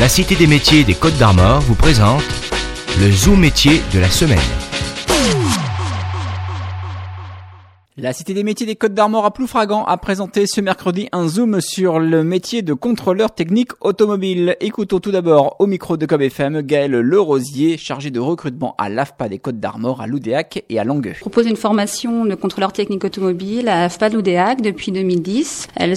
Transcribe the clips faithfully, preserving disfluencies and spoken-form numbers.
La Cité des métiers des Côtes d'Armor vous présente le Zoom métier de la semaine. La Cité des métiers des Côtes d'Armor à Ploufragan a présenté ce mercredi un zoom sur le métier de contrôleur technique automobile. Écoutons tout d'abord au micro de Cob F M Gaël Lerosier, chargé de recrutement à l'A F P A des Côtes d'Armor, à Loudéac et à Langueux. Je propose une formation de contrôleur technique automobile à F P A de Loudéac depuis deux mille dix. Elle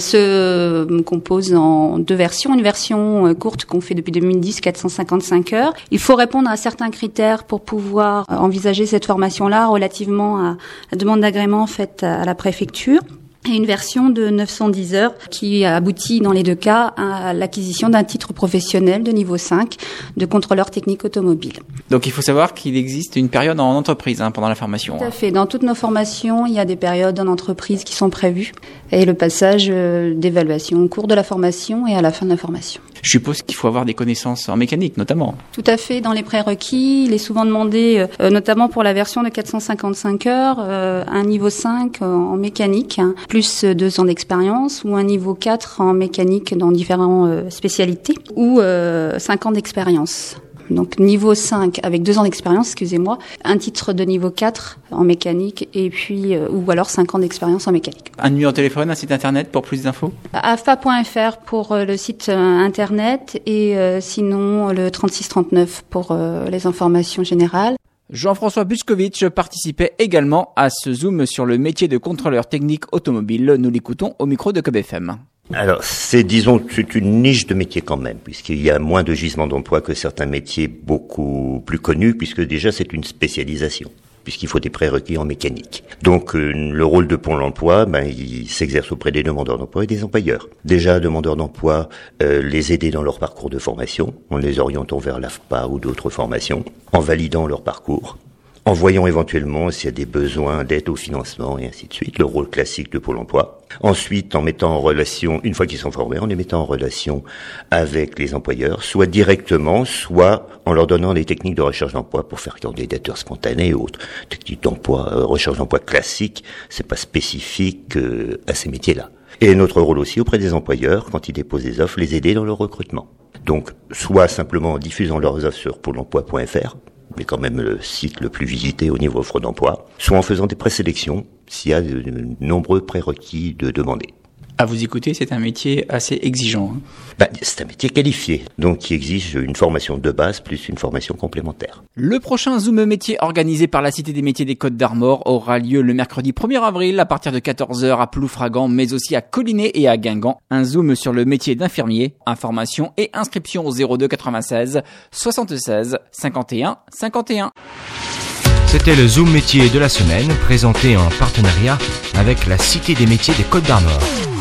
se compose en deux versions. Une version courte qu'on fait depuis deux mille dix, quatre cent cinquante-cinq heures. Il faut répondre à certains critères pour pouvoir envisager cette formation-là relativement à la demande d'agrément faite à la préfecture, et une version de neuf cent dix heures qui aboutit dans les deux cas à l'acquisition d'un titre professionnel de niveau cinq de contrôleur technique automobile. Donc il faut savoir qu'il existe une période en entreprise hein, pendant la formation. Tout à fait. Dans toutes nos formations, il y a des périodes en entreprise qui sont prévues et le passage d'évaluation au cours de la formation et à la fin de la formation. Je suppose qu'il faut avoir des connaissances en mécanique notamment. Tout à fait. Dans les prérequis, il est souvent demandé, euh, notamment pour la version de quatre cent cinquante-cinq heures, euh, un niveau cinq en mécanique, hein, plus deux ans d'expérience, ou un niveau quatre en mécanique dans différentes euh, spécialités, ou euh, cinq ans d'expérience. Donc niveau cinq avec deux ans d'expérience, excusez-moi, un titre de niveau quatre en mécanique et puis euh, ou alors cinq ans d'expérience en mécanique. Un numéro de téléphone, un site internet pour plus d'infos ? A F P A point F R pour euh, le site euh, internet et euh, sinon le trente-six trente-neuf pour euh, les informations générales. Jean-François Buskovic participait également à ce zoom sur le métier de contrôleur technique automobile. Nous l'écoutons au micro de Cob F M. Alors, c'est, disons, c'est une niche de métier quand même, puisqu'il y a moins de gisements d'emploi que certains métiers beaucoup plus connus, puisque déjà c'est une spécialisation, puisqu'il faut des prérequis en mécanique. Donc, euh, le rôle de Pôle emploi, ben, il s'exerce auprès des demandeurs d'emploi et des employeurs. Déjà, demandeurs d'emploi, euh, les aider dans leur parcours de formation, en les orientant vers l'A F P A ou d'autres formations, en validant leur parcours, en voyant éventuellement s'il y a des besoins d'aide au financement et ainsi de suite, le rôle classique de Pôle emploi. Ensuite, en mettant en relation, une fois qu'ils sont formés, en les mettant en relation avec les employeurs, soit directement, soit en leur donnant des techniques de recherche d'emploi pour faire candidature spontanée et autres. Techniques d'emploi, euh, recherche d'emploi classique, c'est pas spécifique euh, à ces métiers-là. Et notre rôle aussi auprès des employeurs, quand ils déposent des offres, les aider dans leur recrutement. Donc, soit simplement en diffusant leurs offres sur pôle emploi point F R, mais quand même le site le plus visité au niveau offre d'emploi, soit en faisant des présélections s'il y a de, de nombreux prérequis de demander. À vous écouter, c'est un métier assez exigeant. Hein. Ben, c'est un métier qualifié, donc qui exige une formation de base plus une formation complémentaire. Le prochain Zoom métier organisé par la Cité des métiers des Côtes d'Armor aura lieu le mercredi premier avril à partir de quatorze heures à Ploufragan, mais aussi à Collinet et à Guingamp. Un Zoom sur le métier d'infirmier. Information et inscription au zéro deux quatre-vingt-seize soixante-seize cinquante et un cinquante et un. C'était le Zoom métier de la semaine, présenté en partenariat avec la Cité des métiers des Côtes d'Armor.